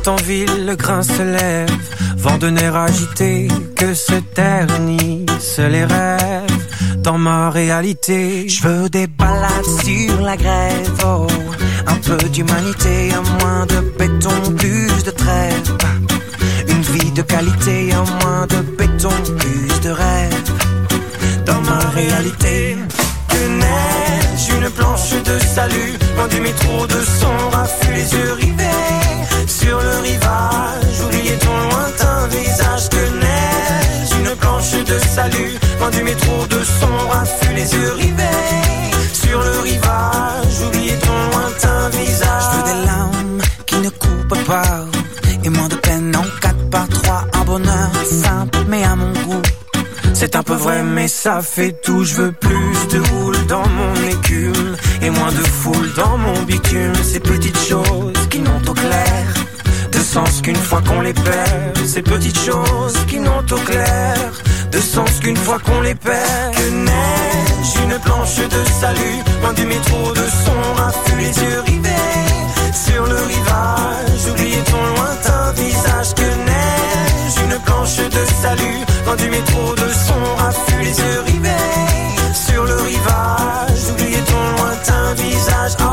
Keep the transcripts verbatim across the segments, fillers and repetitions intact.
en ville, le grain se lève. Vent de nerfs agités, que se ternissent les rêves. Dans ma réalité, je veux des balades sur la grève. Oh, un peu d'humanité, un moins de béton, plus de trêve. Une vie de qualité, un moins de béton, plus de rêve. Dans ma réalité, que neige, une planche de salut. Loin du métro de son raffut, les yeux rivés sur le rivage. Oubliez ton lointain visage. Que neige, une planche de salut. Loin du métro de son raffut, les yeux rivés sur le rivage. Oubliez ton lointain visage. Je veux des larmes qui ne coupent pas et moins de peine en quatre par trois. Un bonheur simple mais à mon goût. C'est un peu vrai mais ça fait tout. Je veux plus de houle dans mon écume et moins de foule dans mon bitume. Ces petites choses qui n'ont au clair de sens qu'une fois qu'on les perd. Ces petites choses qui n'ont au clair de sens qu'une fois qu'on les perd. Que neige, une planche de salut. Loin du métro de son raffut, les yeux rivés sur le rivage. Oubliez ton lointain visage. Que neige, une planche de salut. Loin du métro de son raffut, les yeux rivés sur le rivage. Oubliez ton lointain visage. Oh.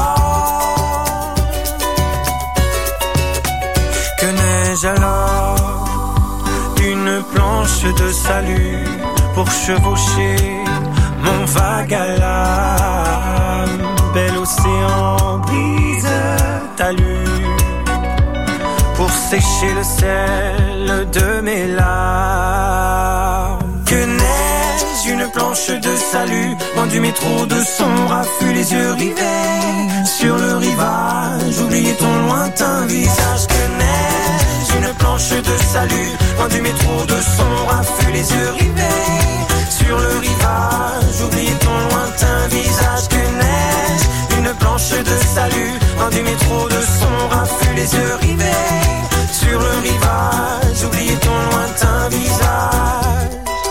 Que neige alors, une planche de salut pour chevaucher mon vague à l'âme. Bel océan brise talus pour sécher le sel de mes larmes. Que neige, une planche de salut. Loin du métro de son raffut, les yeux rivés sur le rivage. Oubliez ton lointain visage. Que neige, une planche de salut. Loin du métro de son raffut, les yeux rivés sur le rivage. Oubliez ton lointain visage. Que neige, une planche de salut. Loin du métro de son raffut, les yeux rivés sur le rivage. Oubliez ton lointain visage.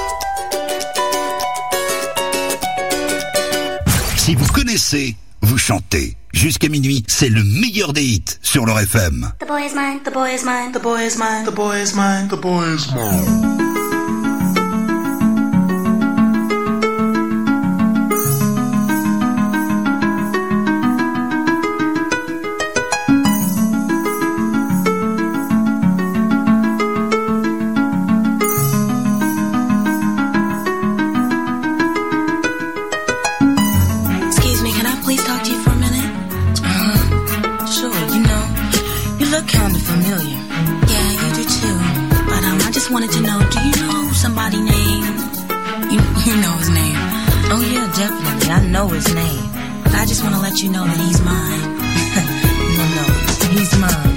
Si vous connaissez, vous chantez. Jusqu'à minuit, c'est le meilleur des hits sur leur F M. The boy is mine, the boy is mine, the boy is mine, the boy is mine, the boy is mine. Wanted to know, do you know somebody named, you, you know his name? Oh yeah, definitely, I know his name. But I just want to let you know that he's mine. No, no, he's mine.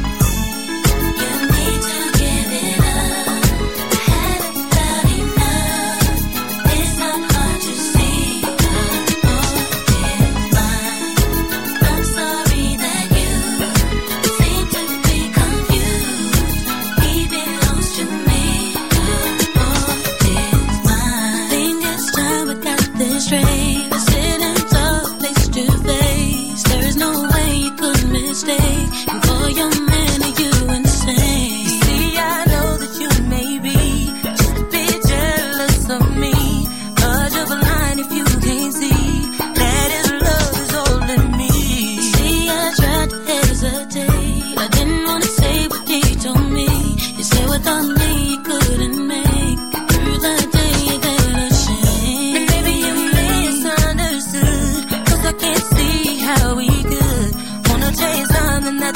Something that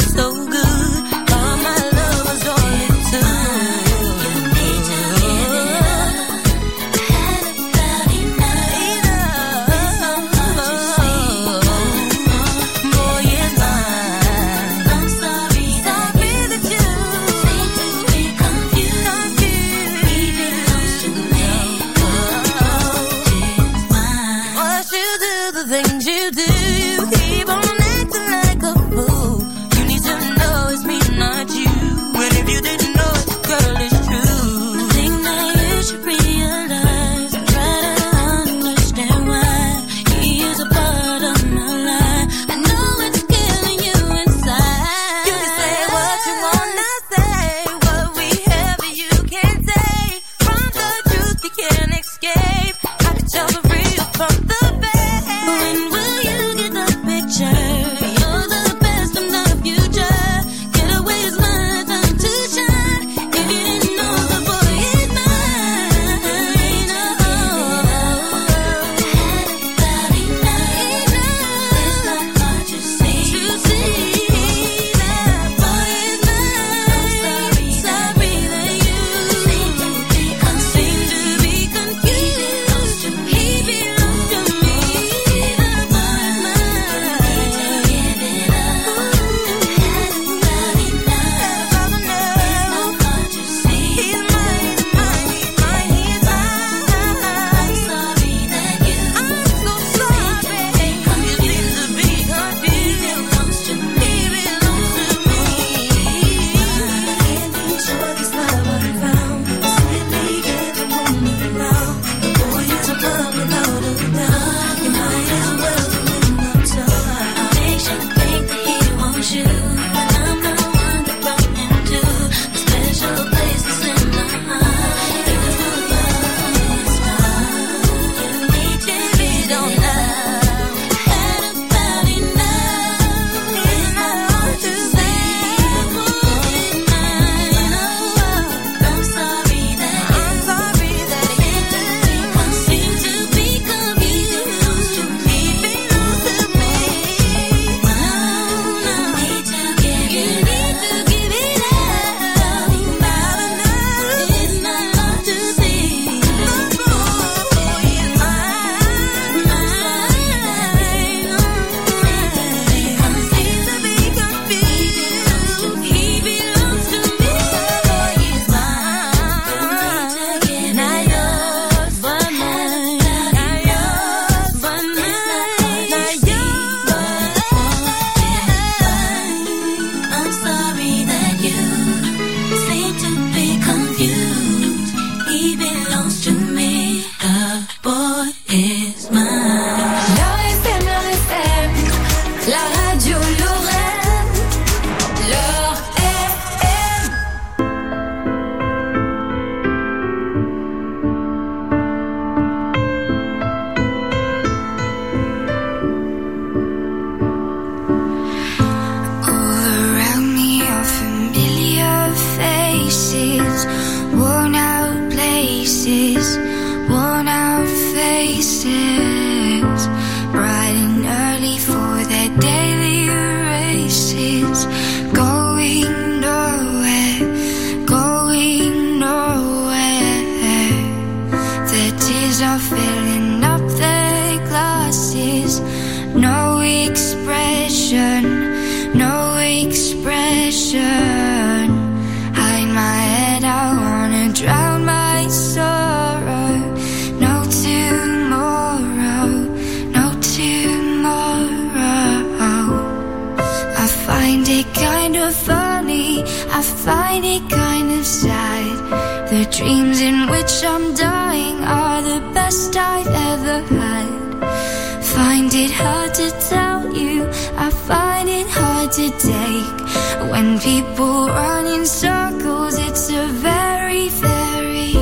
find it kind of funny, I find it kind of sad. The dreams in which I'm dying are the best I've ever had. Find it hard to tell you, I find it hard to take. When people run in circles, it's a very, very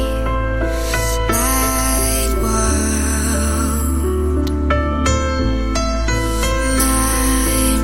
mad world. Mad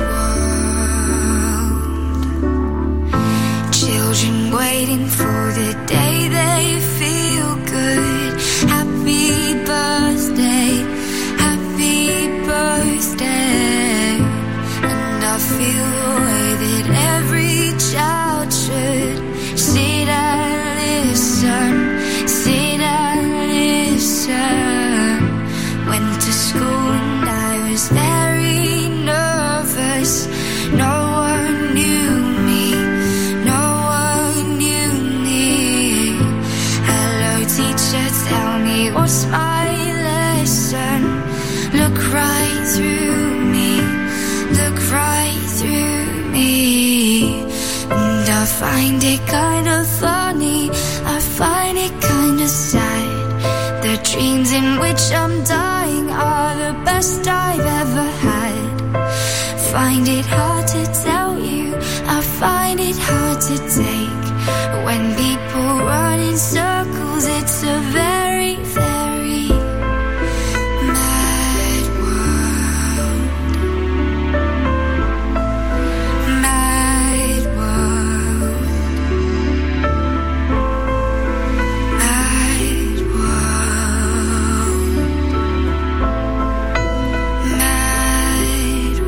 world. Children waiting for the day they feel good. Happy birthday, happy birthday. And I feel the way that every child should sit and listen, sit and listen. Went to school and I was very nervous. No one knew me, no one knew me. Hello teacher, tell me what's my lesson. Look right through me, look right through me. And I find it kind of funny, I find it kind of sad. The dreams in which I'm dying are the best I've ever had. Find it hard to tell you, I find it hard to take. When people run in circles, it's a very, very mad world. Mad world. Mad world. Mad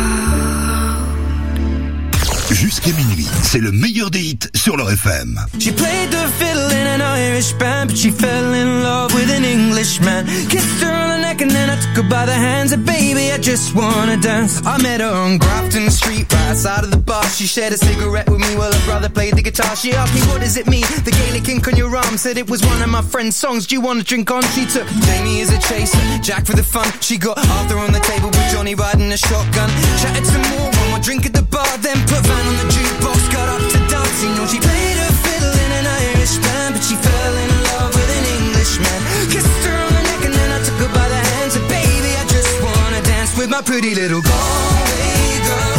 world. Jusqu'à minuit, c'est le meilleur des hits sur leur F M. She played the fiddle in an Irish band, but she fell in love with an Englishman. Kissed her on the neck and then I took her by the hands. And baby, I just wanna dance. I met her on Grafton Street, right outside of the bar. She shared a cigarette with me while her brother played the guitar. She asked me, what does it mean? The Gaelic ink on your arm. Said it was one of my friend's songs. Do you want to drink on? She took Jamie as a chaser, Jack for the fun. She got Arthur on the table with Johnny riding a shotgun. Chatted some more, one more drink at the bar, then put Van on the jukebox. Got up to dance, you know she played her fiddle in an Irish band, but she fell in love with an Englishman. Kissed her on the neck and then I took her by the hands. And baby, I just wanna dance with my pretty little Galway girl.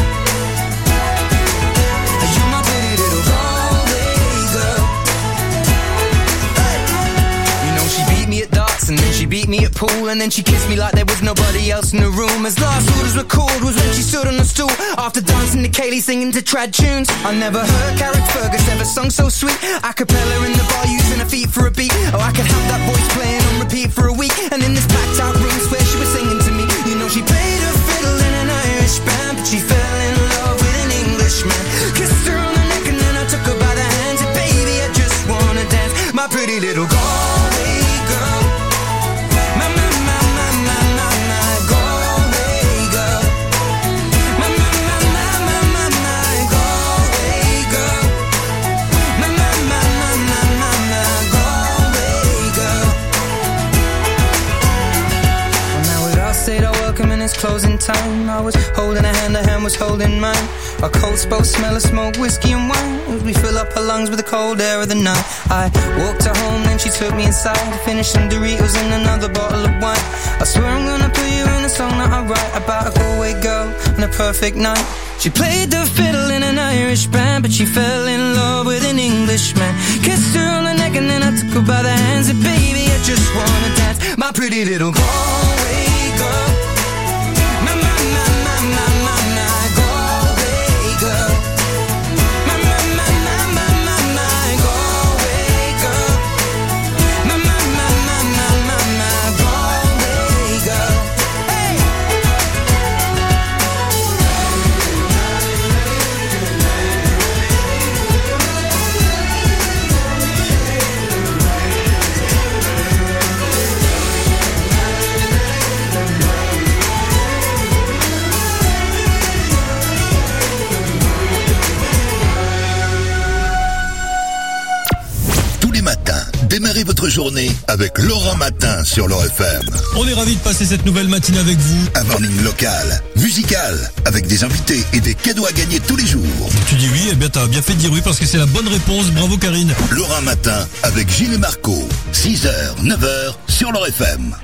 You're my pretty little Galway girl. Hey. You know she beat me at darts and then she beat me at pool, and then she kissed me like there was nobody else in the room. As last orders were called was when she stood on the stool after dancing to Kaylee singing to trad tunes. I never heard Carrick Fergus ever sung so sweet. A cappella in the bar using her feet for a beat. Oh, I could have that voice playing on repeat for a week. And in this packed out room where she was singing to me. You know she played her fiddle in an Irish band, but she fell in love with an Englishman. Kissed her on the neck and then I took her by the hands. And baby, I just wanna dance, my pretty little Galway girl. My, my, my, my, my, my, my Galway girl. My, my, my, my, my, my, my Galway girl. My, my, my, my, my, my, my Galway girl. Well, now we'd all said our welcome and it's closing time. I was holding her hand, her hand was holding mine. Our coats both smell of smoke, whiskey and wine, as we fill up her lungs with the cold air of the night. I walked her home, then she took me inside to finish some Doritos and another bottle of wine. I swear I'm gonna put you in a song that I write about a Galway girl and a perfect night. She played the fiddle in an Irish band, but she fell in love with an Englishman. Kissed her on the neck and then I took her by the hands. And baby, I just wanna dance, my pretty little Galway girl. My, my, my, my, my, my, my Galway girl. My, my, my, my, my, my, my Galway girl. My, my, my, my, my, my, my Galway girl. Hey! Démarrez votre journée avec Laurent Matin sur l'O F M. On est ravis de passer cette nouvelle matinée avec vous. Un morning local, musical, avec des invités et des cadeaux à gagner tous les jours. Tu dis oui, eh bien t'as bien fait de dire oui parce que c'est la bonne réponse. Bravo Karine. Laurent Matin avec Gilles et Marco. six heures, neuf heures sur l'O F M.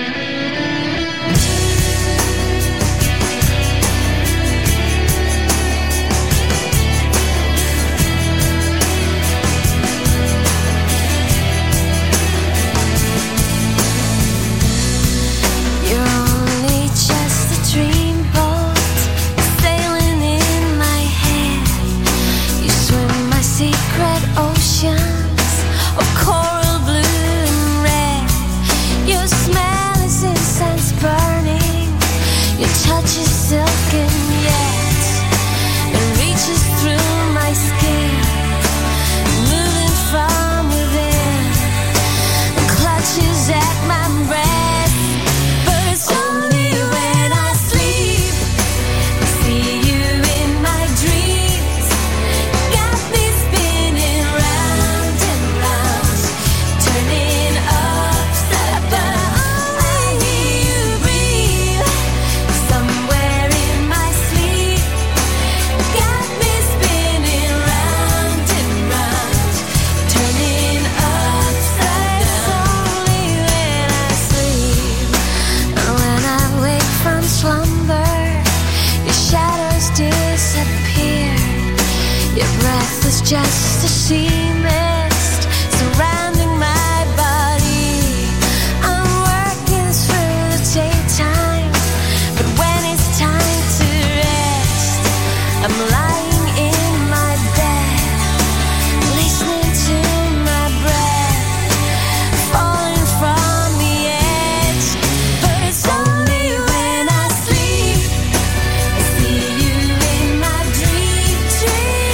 Just a sea mist surrounding my body. I'm working through the daytime, but when it's time to rest, I'm lying in my bed, listening to my breath, falling from the edge. But it's only when I sleep I see you in my dream, dream.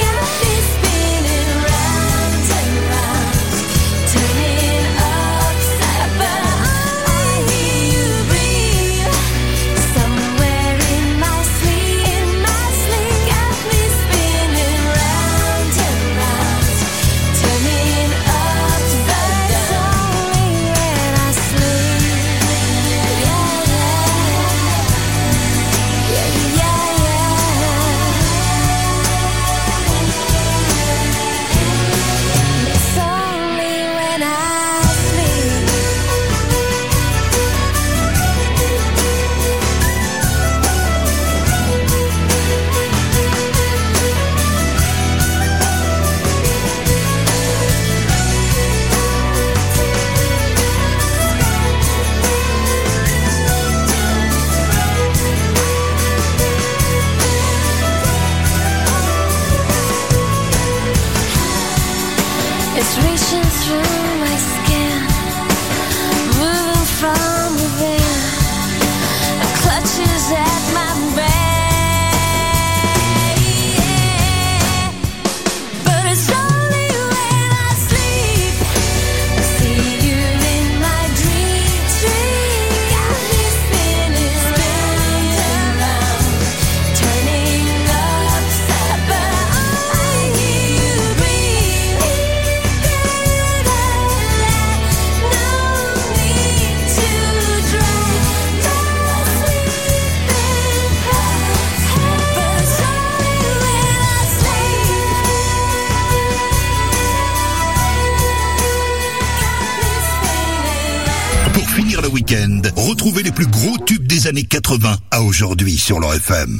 Retrouvez les plus gros tubes des années quatre-vingts à aujourd'hui sur l'O F M.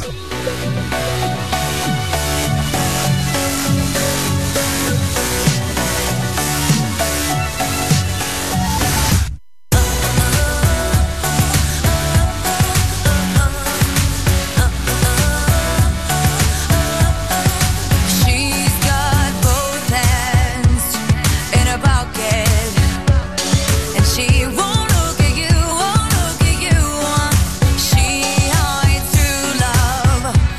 She hides true love.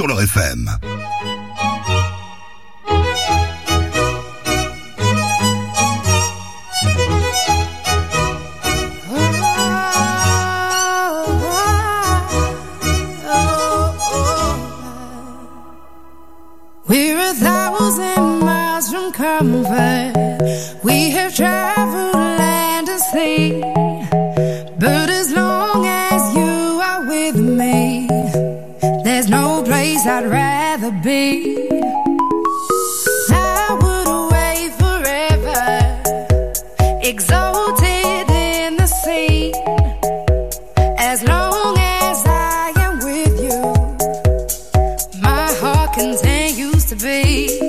sur leur F M. We're a thousand miles from comfort. We have traveled land and sea. But as long as you are with me, there's no place I'd rather be. I would away forever, exalted in the sea. As long as I am with you, my heart continues to beat.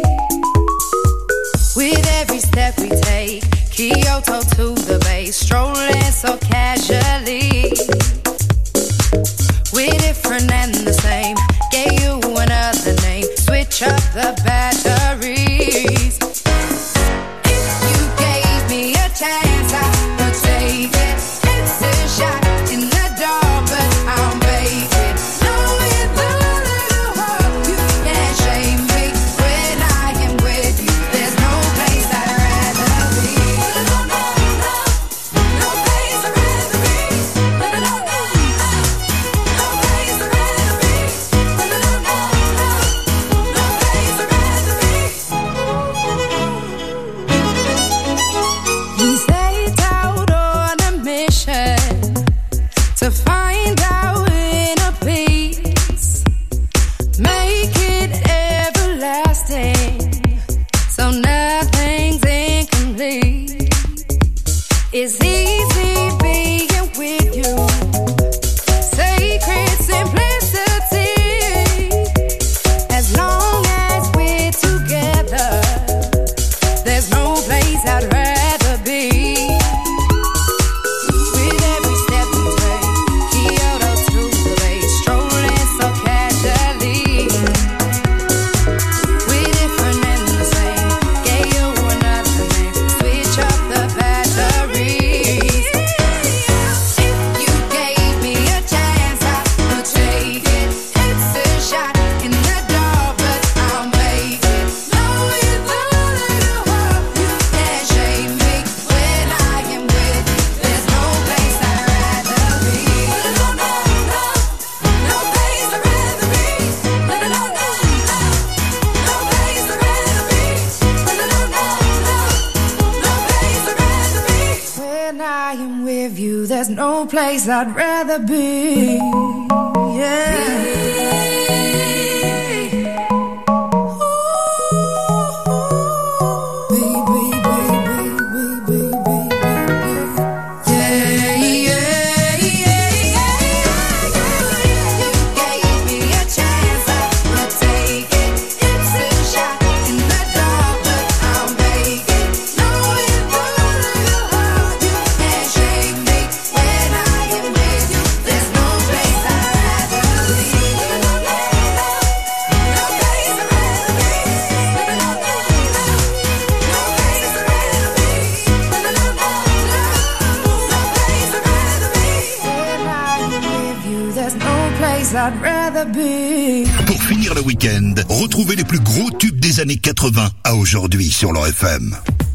With every step we take, Kyoto to the bay, strolling so casually. We're different and the same, gave you another name, switch up the batteries. If you gave me a chance, I would take it. It's a shot in the dark, but I'll make it. Knowing the little hope, you can't shame me. When I am with you, there's no place I'd rather be. No, no, no, no place I'd rather be. No, no, no, no, no place I'd rather be. No, no, no, no, no place I'd rather be. We set out on a mission to find our inner peace, make it everlasting, so nothing's incomplete. It's easy being with you, sacred simplicity. As long as we're together, there's no place I'd rather be. With every step we take, Kyoto to the bay, strolling so casually. We're different and the same, gave you another name, switch up the batteries. If you gave me a chance, I would take it. It's a shot in the dark, but I'll make it. Knowing the little hope, you can't shame me. When I am with you, there's no place I'd rather be. No, no, no, no place I'd rather be. No, no, no, no, no place I'd rather be. No, no, no, no, no place I'd rather be. When I am with you, there's no place I'd rather be. Yeah. I'd rather be. Pour finir le week-end, retrouvez les plus gros tubes des années quatre-vingts à aujourd'hui sur leur F M.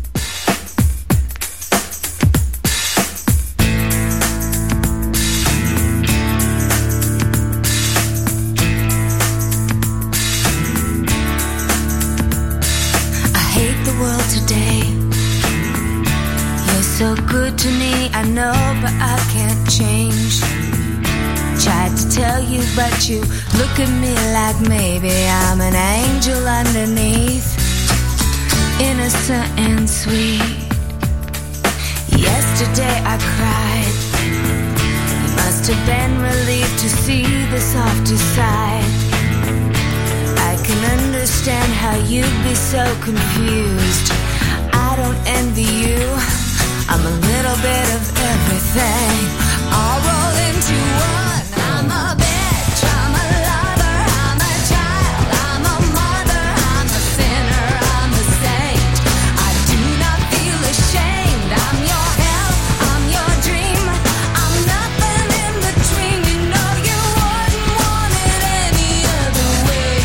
I hate the world today. You're so good to me, I know, but I can't change. Tried to tell you, but you look at me like maybe I'm an angel underneath, innocent and sweet. Yesterday I cried. You must have been relieved to see the softer side. I can understand how you'd be so confused. I don't envy you. I'm a little bit of everything, all rolled into one. I'm a bitch, I'm a lover, I'm a child, I'm a mother, I'm a sinner, I'm a saint. I do not feel ashamed. I'm your hell, I'm your dream, I'm nothing in between. You know you wouldn't want it any other way.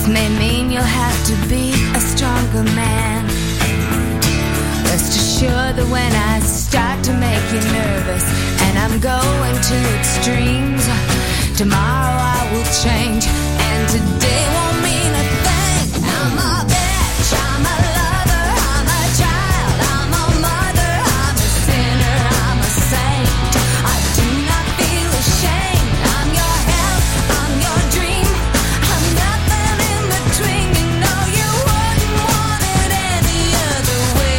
This may mean you'll have to be a stronger man. Rest assured that when I start to make you nervous and I'm going to extremes, tomorrow I will change and today won't mean a thing. I'm a bitch, I'm a lover, I'm a child, I'm a mother, I'm a sinner, I'm a saint. I do not feel ashamed. I'm your hell, I'm your dream. I'm nothing in between. You know you wouldn't want it any other way.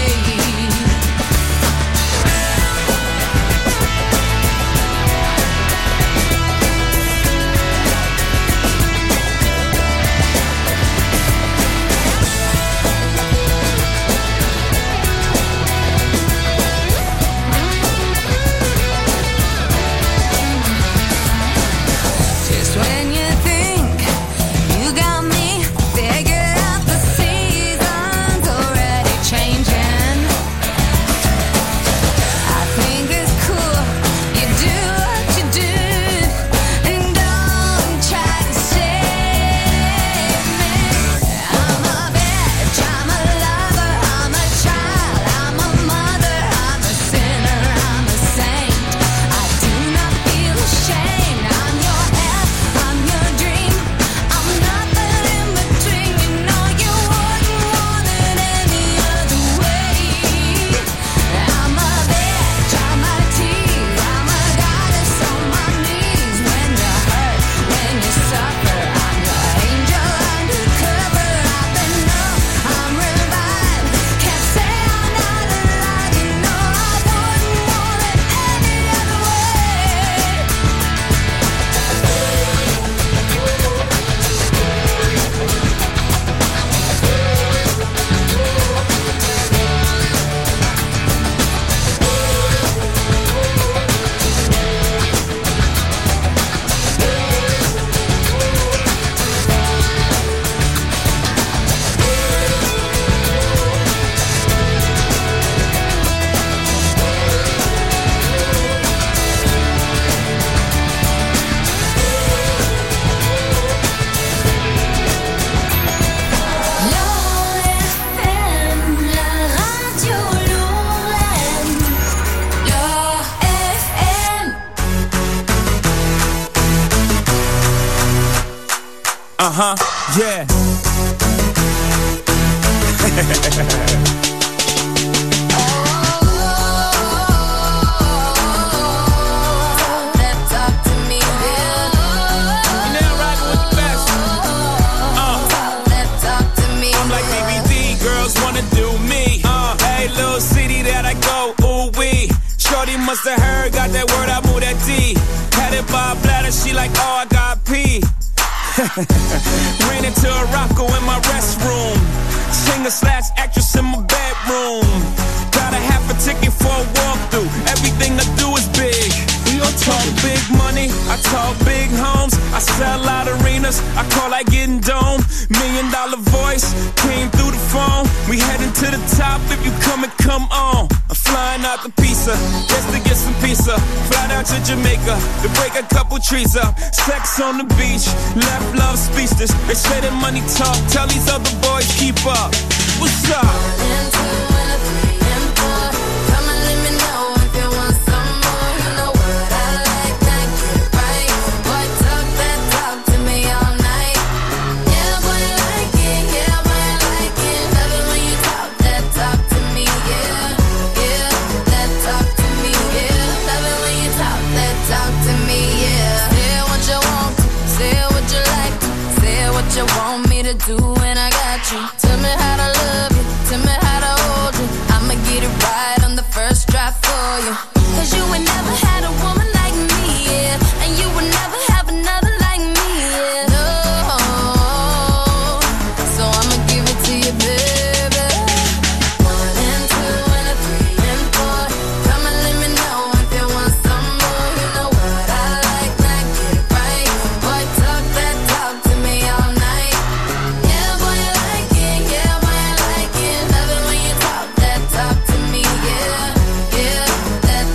Just when you think you got me figured out, the season's already changing. I think it's cool you do what you do and don't try to save me. I'm a bitch, I'm a lover, I'm a child, I'm a mother, I'm a sinner, I'm a saint. I do not feel ashamed. I'm your hell, I'm your dream. I'm nothing in between. You know you wouldn't want it any other way. I'm a bitch, I'm a tease, I'm a goddess on my knees. When you hurt, when you suffer, I'm your angel undercover. I've been numb, I'm revived. Can't say I'm not alive. You know I wouldn't want it any other way. Uh-huh, yeah. That talk to me, You now rockin' with the best. Uh, that talk to me. I'm like B B D, girls wanna do me. Uh, hey, little city that I go, ooh wee. Shorty must have heard, got that word, I move that D. Had it by a bladder, she like, oh, I got pee. Ran into a Rocco in my restroom. Singer slash actress in my bedroom. Got a half a ticket for a walkthrough. Everything I do is big. We all talk big money, I talk big homes. I sell out arenas, I call like getting dome. Million dollar voice, came through the phone. We heading to the top, if you come and come on. I'm flying out the pizza, just to get some pizza. Fly down to Jamaica, to break a couple trees up. Sex on the beach, left love speechless. They say that money talk, tell these other boys keep up. What's up? And two and a three and four. Come and let me know if you want some more. You know what I like, like it right. Boy, talk that talk to me all night. Yeah, boy, I like it. Yeah, boy, I like it. Love it when you talk that talk to me. Yeah, yeah, that talk to me. Yeah, love it when you talk that talk to me. Yeah, say what you want, say what you like, say what you want me to do, and I got you. Tell me how to love you, tell me how to hold you. I'ma get it right on the first try for you. Cause you ain't never had a woman like me, yeah. And you will never have another like me, yeah. No, so I'ma give it to you, baby. One and two and a three and four. Come and let me know if you want some more. You know what I like, like it right. Boy, talk that talk to me all night. Yeah, boy, I like it. Yeah, boy, I like it. Love it when you talk that talk to me. Yeah, yeah, that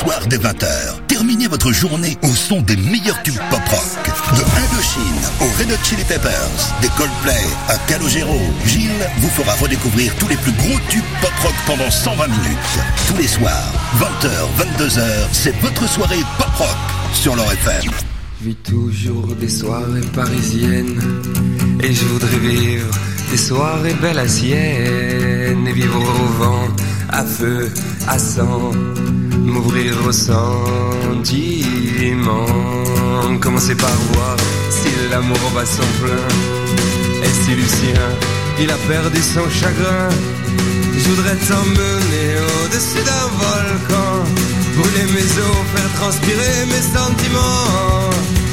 soir dès vingt heures. Terminez votre journée au son des meilleurs tubes pop-rock. De Indochine aux Red Hot Chili Peppers, des Coldplay à Calogero, Gilles vous fera redécouvrir tous les plus gros tubes pop-rock pendant cent vingt minutes. Tous les soirs, vingt heures, vingt-deux heures, c'est votre soirée pop-rock sur leur F M. Je vis toujours des soirées parisiennes et je voudrais vivre des soirées belles à Sienne et vivre au vent, à feu, à sang, m'ouvrir au sentiment. Commencer par voir si l'amour bat son plein et si Lucien, il a perdu son chagrin. Je voudrais t'emmener au-dessus d'un volcan, brûler mes os, faire transpirer mes sentiments.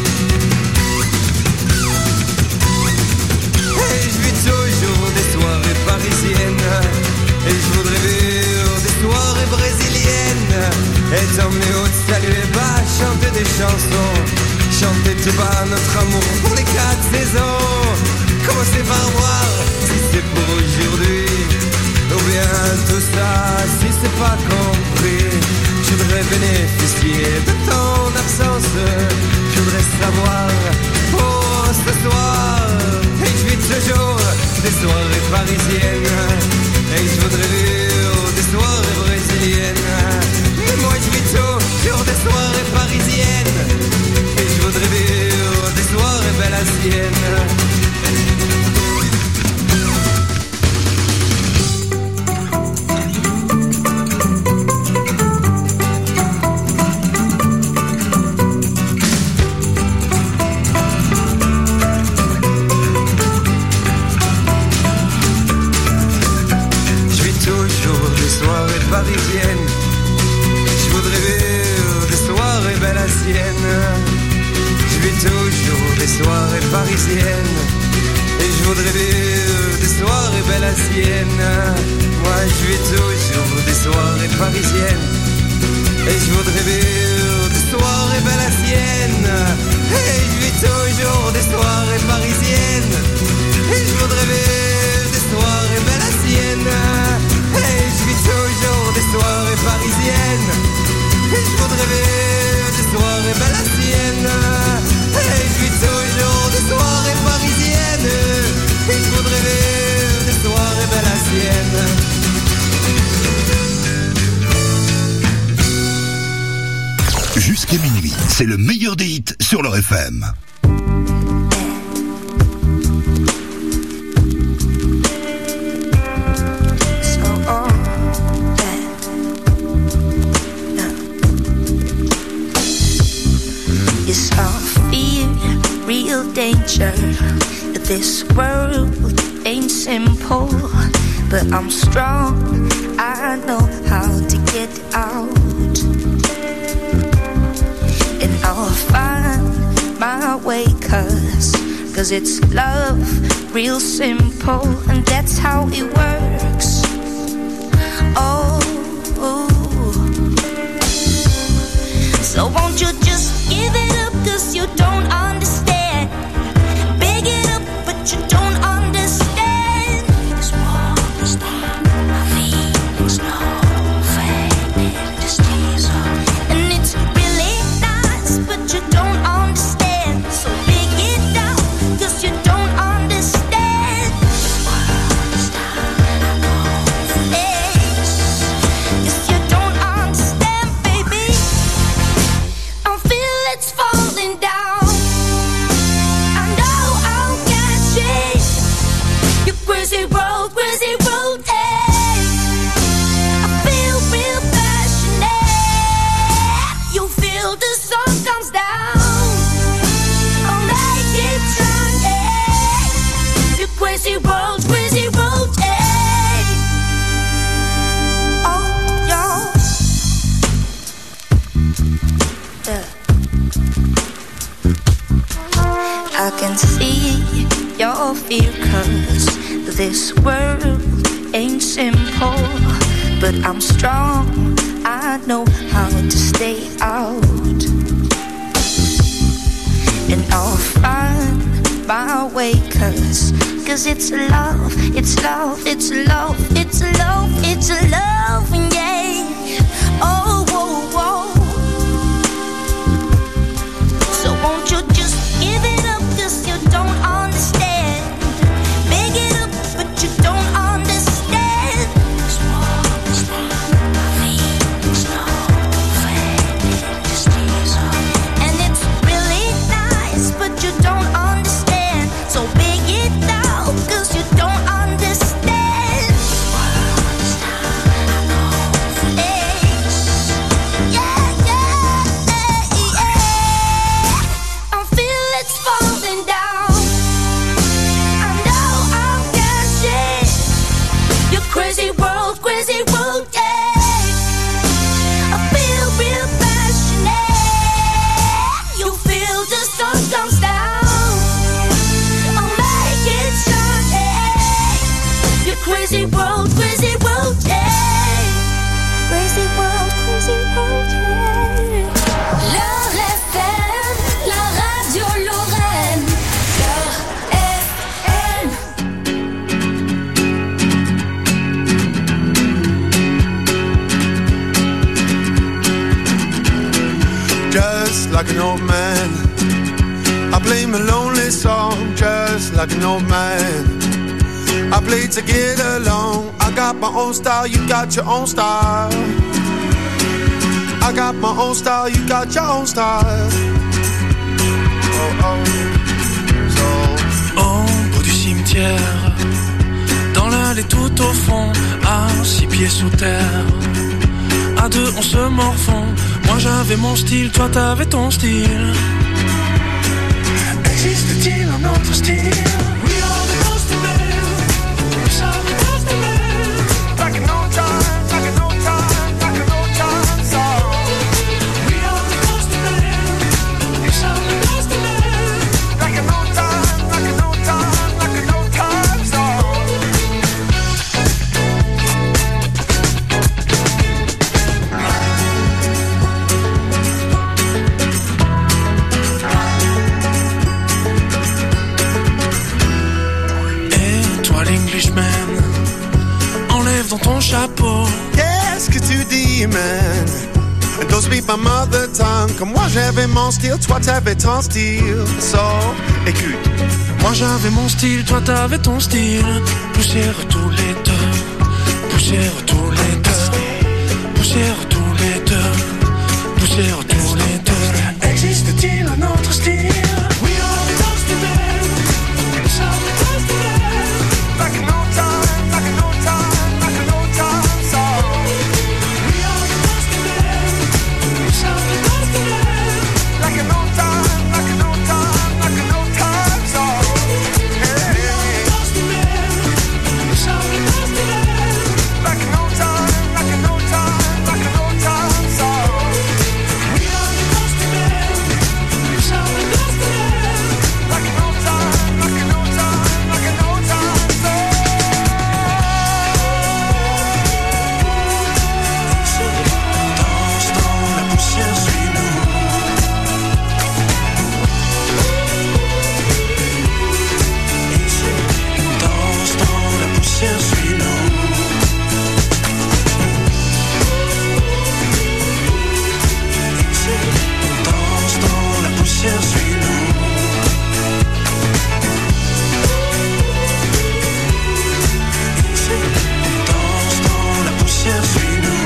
Et je vis toujours des soirées parisiennes et je voudrais vivre des soirées brésiliennes et t'emmener au salut et bas, chanter des chansons, chanter tout bas notre amour pour les quatre saisons. Commencer par voir si c'est pour aujourd'hui ou bien tout ça si c'est pas compris. Je voudrais bénéficier de ton absence, je voudrais savoir pour ce soir. Et je vis toujours des soirées parisiennes et je voudrais vivre des soirées brésiliennes. Mais moi je vis toujours des soirées parisiennes et je voudrais vivre des soirées belles à Sienne. Parisienne, je voudrais vivre des soirées belles à Sienne. Je vis toujours des soirées parisiennes et je voudrais vivre des soirées belles à Sienne. Moi je vis toujours des soirées parisiennes et je voudrais vivre des soirées belles à Sienne. Et je vis toujours des soirées parisiennes et je voudrais vivre des soirées belles à Sienne. Et je vis toujours des soirées parisiennes et je voudrais vivre des soirées belles à Sienne. Et je vis toujours des soirées parisiennes et je voudrais vivre des soirées belles à Sienne. Jusqu'à minuit, c'est le meilleur des hits sur leur F M. Danger, this world ain't simple, but I'm strong, I know how to get out, and I'll find my way, cause, cause it's love, real simple, and that's how it works. Oh, so won't you just give it up, cause you don't understand. You don't understand. It's more understand my feelings, no fake disease. And it's really nice, but you don't understand. So big it down, cause you don't understand. It's more understand, I know this. Cause you don't understand, baby. I feel it's falling down. Crazy road, crazy road, eh. I feel real passionate. You feel the sun comes down. I'll make it turn, eh. You crazy road, crazy road, eh. Oh, yo. Yeah. I can see your fear, cause this world ain't simple, but I'm strong, I know how to stay out, and I'll find my way, cause, cause it's love, it's love, it's love, it's love, it's love, yeah, oh, whoa, whoa. like an old man. I play my lonely song just like an old man. I play to get along. I got my own style, you got your own style. I got my own style, you got your own style. Oh oh. So. Au bout du cimetière, dans l'allée tout au fond, à six pieds sous terre. À deux on se morfond. Moi j'avais mon style, toi t'avais ton style. Existe-t-il un autre style? We are the ghost of men. We are the ghost of men. Like an old time, like an old time, like an old time song. We are the ghost of men. We are the ghost of men. Like an old time, like an old time, like an old time song. Enlève dans ton chapeau. Qu'est-ce que tu dis, man? Don't speak my mother tongue. Comme moi j'avais mon style, toi t'avais ton style. So, écoute. Moi j'avais mon style, toi t'avais ton style. Poussière tous les deux. Poussière tous les deux. Poussière tous les deux. Poussière tous les deux. Existe-t-il un autre style? We are the ghost of men. We are the ghost of men. Like an old time, like an old time, like an old time song. We are the ghost of men. We are the ghost of men. Like an old time, like an old time, like an old time song. Hey. We are the ghost of men. We are the ghost of men. Like an old time, like an old time, like an old time song. We are the ghost of men. We are the ghost of men. Like an old time, like an old time, like an old time song. Danse dans la poussière, suis-nous. Danse dans la poussière, suis-nous. Danse dans la poussière, suis-nous. Danse dans la poussière, suis-nous.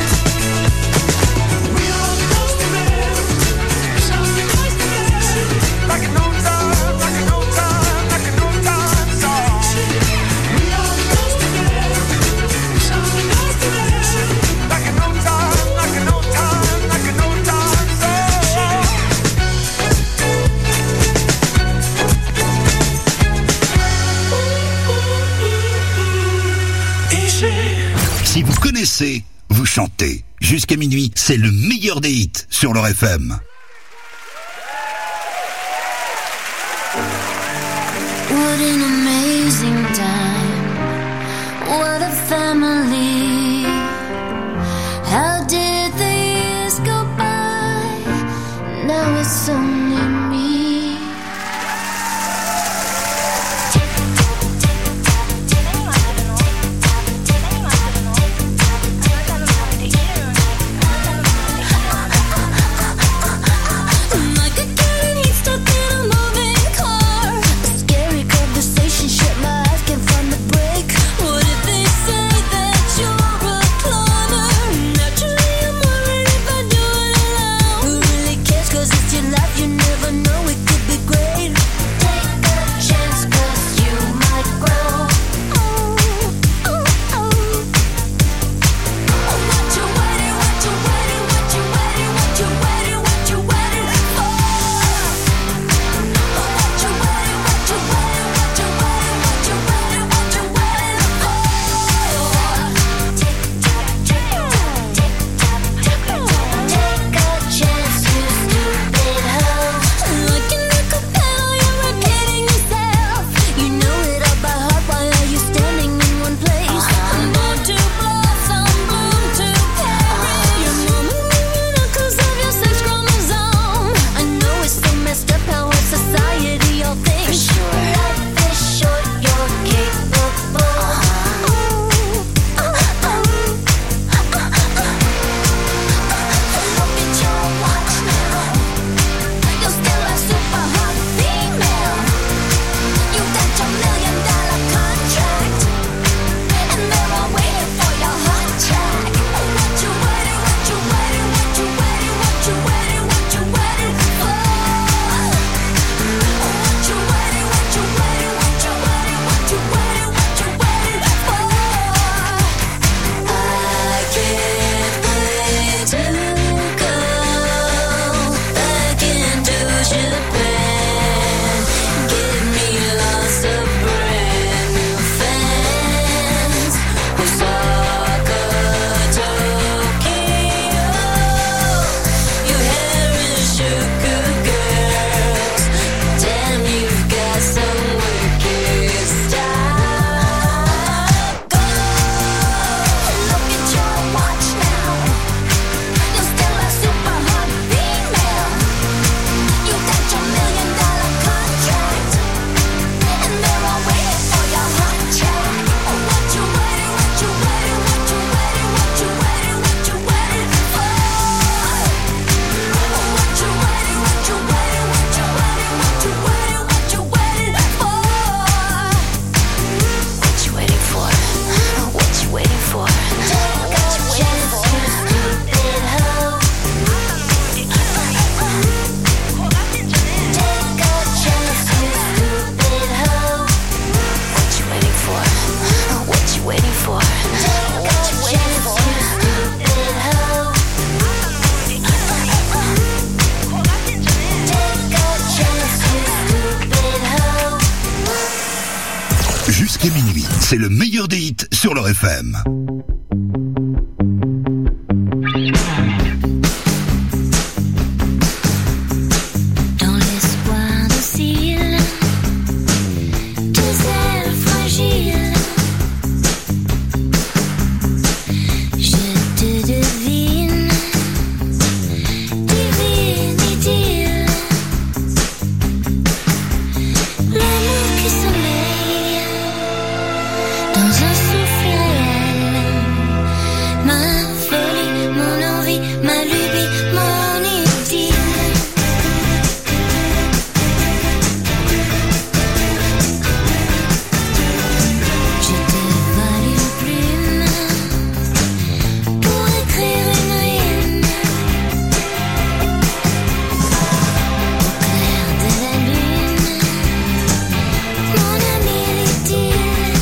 We are the ghost of men. We are the ghost of men. Like an old time, like an old time, like an old time song. We are the ghost of men. We are the ghost of men. Like an old time, like an old time, like an old time song. Si vous connaissez, vous chantez. Jusqu'à minuit, c'est le meilleur des hits sur leur F M. What an amazing time. What a family. How did the years go by? Now it's only me. Like a cat and he's stuck in a moving car. A scary conversation, shut my eyes, can't find Jusqu'à minuit, c'est le meilleur des hits sur leur F M. Dans l'espoir docile, tes ailes fragiles, je te devine, divine idylle, l'amour qui sommeille dans un souffle réel, ma folie, mon envie, ma lubie, mon idylle. Je te vole une plume pour écrire une rime au clair de la lune, mon ami l'idylle,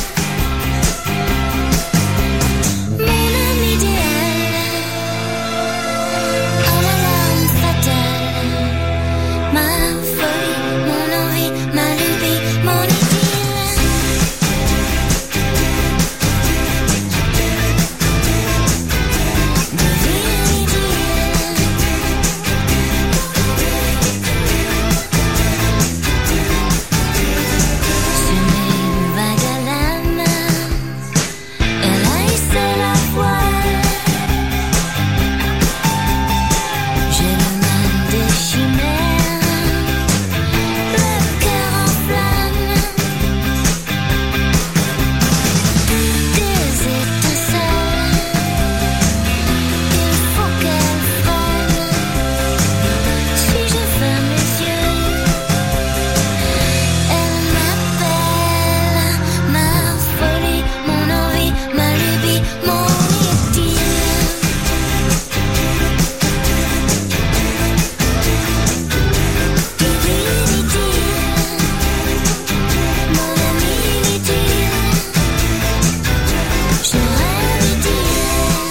mon ami idéal, à la larme fatale, ma folie, mon envie, ma lubie, mon idylle. Vague à l'âme, elle a hissé la voile. J'ai le mal des chimères, le cœur en flamme, des étincelles, il faut qu'elle frôle. Si je ferme les yeux, elle m'appelle, ma folie, mon envie, ma lubie, mon idylle. Divine idylle, mon ami l'idylle, je rêve idylle.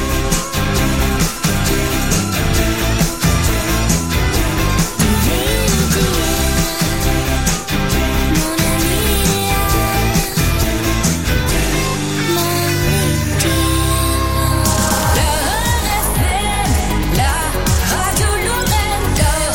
Divine idylle, mon ami idéal, mon idylle. La radio Lorraine,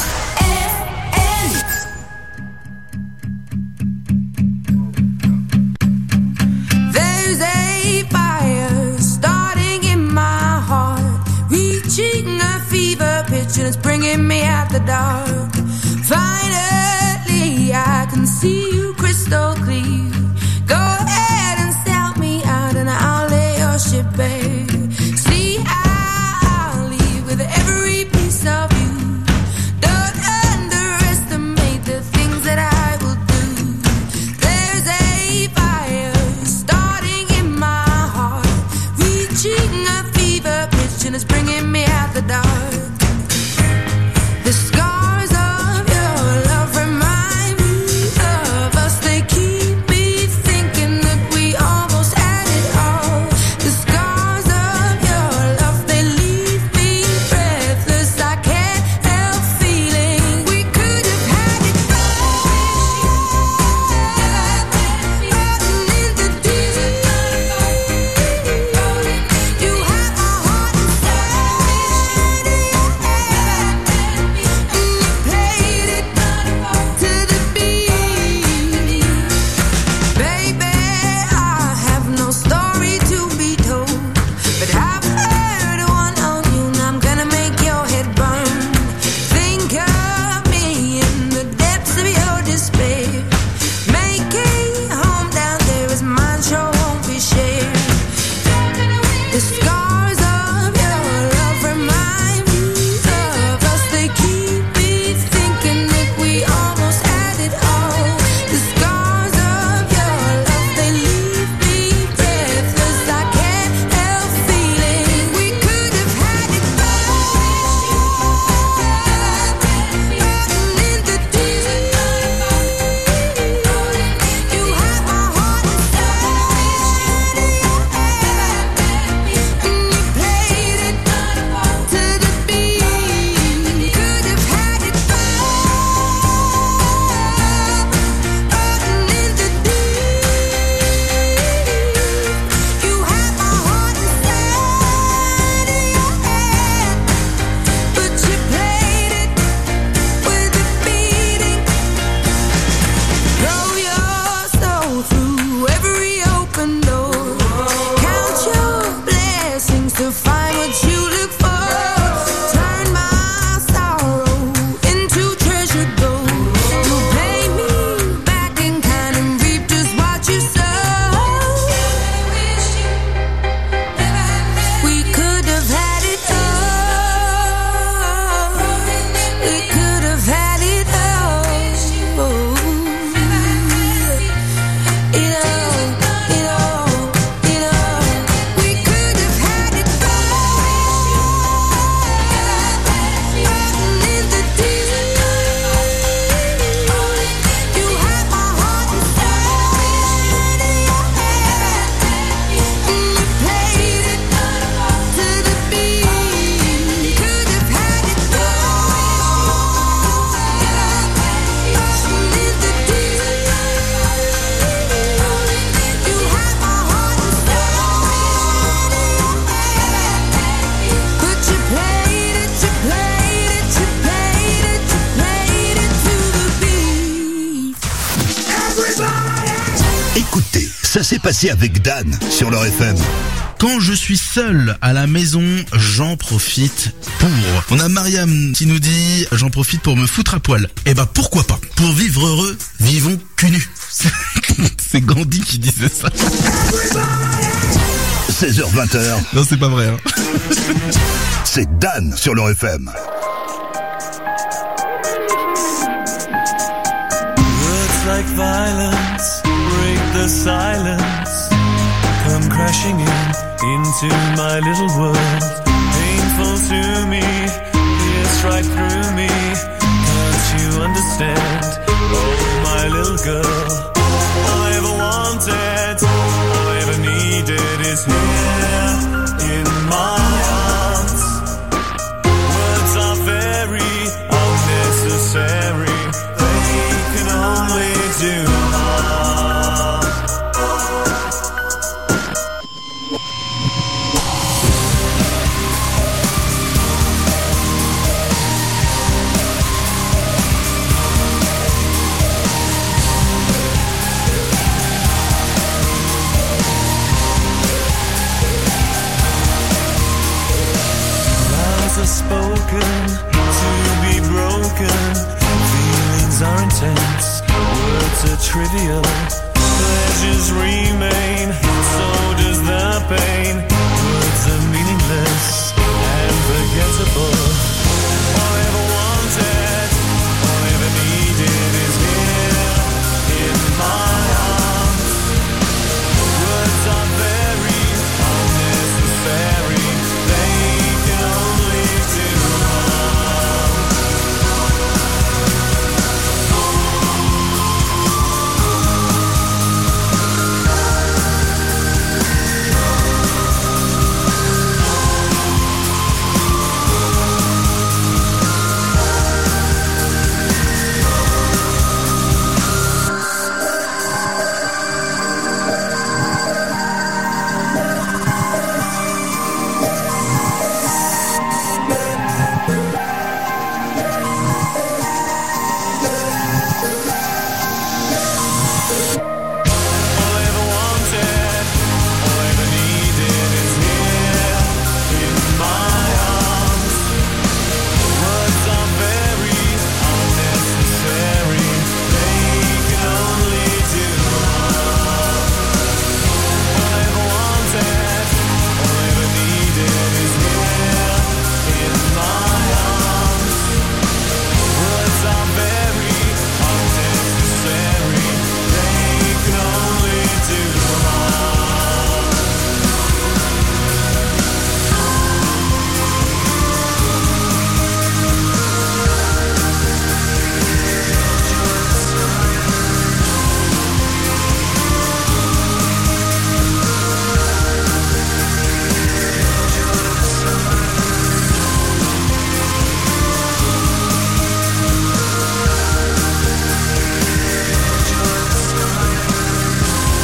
There's a fire starting in my heart, reaching a fever pitch and it's bringing me out the dark. Finally, I can see you crystal clear. Go ahead and sell me out and I'll lay your ship bare. See, I'll leave with every piece of you. Don't underestimate the things that I will do. There's a fire starting in my heart, reaching a fever pitch and it's bringing me out the dark. The scars of your love remind me of us. They keep me thinking that we almost had it all. The scars of your love, they leave me breathless. I can't help feeling we could have had it all. Rolling in the deep, you have my heart inside. And you played it to the beat. Baby, I have no story to be told, but I've heard one on you and I'm gonna make your head burn. Think of me in the depths of your despair. Making home down there is mine, sure won't be shared. The scars of your love remind me of us. They keep me thinking that we almost had it all. The scars of your love, Écoutez, ça s'est passé avec Dan sur leur F M. Quand je suis seul à la maison, j'en profite pour... On a Mariam qui nous dit, j'en profite pour me foutre à poil. Eh ben pourquoi pas. Pour vivre heureux, vivons cul nu. C'est Gandhi qui disait ça. seize heures vingt. Non, c'est pas vrai. Hein. C'est Dan sur leur F M. Words like violence break the silence. Come crashing in into my little world. Painful to me, pierce right through me. Can't you understand? Oh, my little girl. All I ever wanted, all I ever needed is here in my arms. Words are very unnecessary. They can only do harm. Spoken to be broken. Feelings are intense, words are trivial.